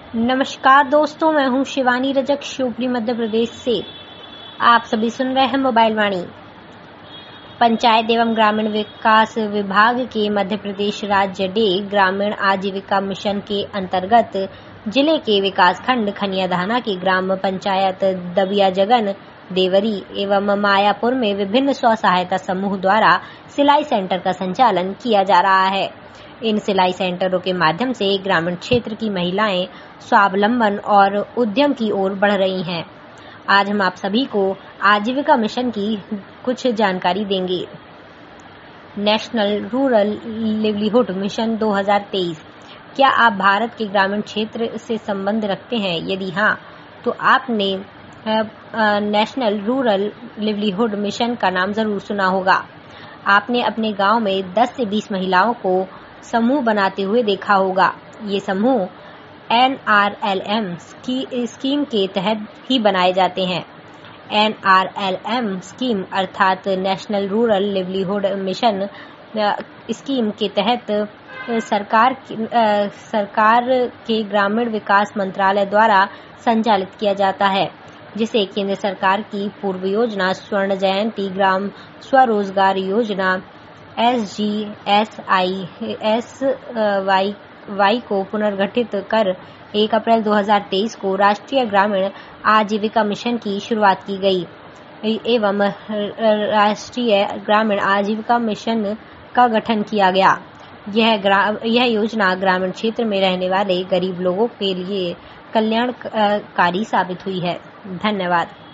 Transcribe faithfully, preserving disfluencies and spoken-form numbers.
नमस्कार दोस्तों, मैं हूं शिवानी रजक, शिवपुरी मध्य प्रदेश से। आप सभी सुन रहे हैं मोबाइल वाणी। पंचायत एवं ग्रामीण विकास विभाग के मध्य प्रदेश राज्य डे ग्रामीण आजीविका मिशन के अंतर्गत जिले के विकास खंड खनियाधाना की ग्राम पंचायत दबिया जगन, देवरी एवं मायापुर में विभिन्न स्व सहायता समूह द्वारा सिलाई सेंटर का संचालन किया जा रहा है। इन सिलाई सेंटरों के माध्यम से ग्रामीण क्षेत्र की महिलाएं स्वावलंबन और उद्यम की ओर बढ़ रही हैं। आज हम आप सभी को आजीविका मिशन की कुछ जानकारी देंगे। नेशनल रूरल लिवलीहुड मिशन दो हज़ार तेईस। क्या आप भारत के ग्रामीण क्षेत्र से संबंध रखते हैं? यदि हाँ, तो आपने नेशनल रूरल लिवलीहुड मिशन का नाम जरूर सुना होगा। आपने अपने गांव में दस से बीस महिलाओं को समूह बनाते हुए देखा होगा। ये समूह एन आर एल एम की स्कीम के तहत ही बनाए जाते हैं। N R L M scheme अर्थात national rural livelihood mission scheme के तहत सरकार सरकार के ग्रामीण विकास मंत्रालय द्वारा संचालित किया जाता है, जिसे केंद्र सरकार की पूर्व योजना स्वर्ण जयंती ग्राम स्वरोजगार योजना S G S I S Y Y को पुनर्गठित कर एक अप्रैल दो हज़ार तेईस को राष्ट्रीय ग्रामीण आजीविका मिशन की शुरुआत की गई एवं राष्ट्रीय ग्रामीण आजीविका मिशन का गठन किया गया। यह यह योजना ग्रामीण क्षेत्र में रहने वाले गरीब लोगों के लिए कल्याणकारी साबित हुई है। धन्यवाद।